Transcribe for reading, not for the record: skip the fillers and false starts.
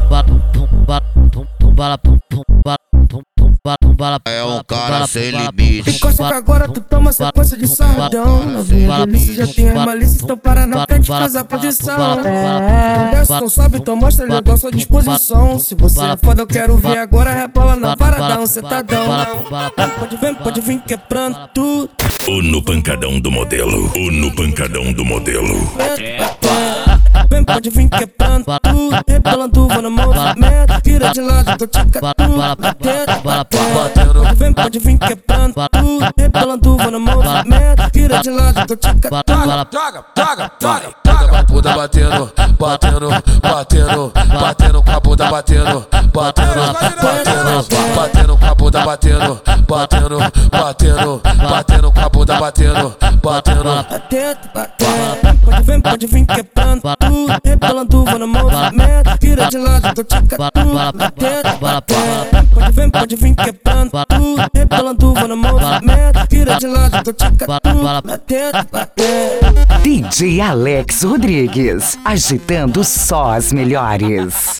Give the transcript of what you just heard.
É um cara sem limite. Encosta que agora tu toma sequência de sardão. Novinha delícia, já tem a malícia, então para na frente, faz a posição. Desce, não sabe, então mostra ele a sua disposição. Se você é foda, eu quero ver agora, rebola na paradão, cetadão. Pode vir quebrando tudo. O no pancadão do modelo, o no pancadão do modelo. Pode vir quebrando tudo, rebolando, vou no movimento. Vira de lado, tô tica tudo. Pode vir quebrando tudo, rebolando, vou no movimento. Vira de lado, tô tica tudo. Com a bunda batendo, batendo, batendo, batendo com a bunda batendo, batendo, batendo, batendo com a bunda batendo, batendo, batendo, batendo com a bunda batendo, batendo. Pode vir quebrando tudo, rebolando, vou no movimento. Vira de lado, tô tica tudo. Pode vir quebrando tudo, rebolando, vou no movimento. Vira de lado, tô tica tudo. DJ Alex Rodrigues, agitando só as melhores.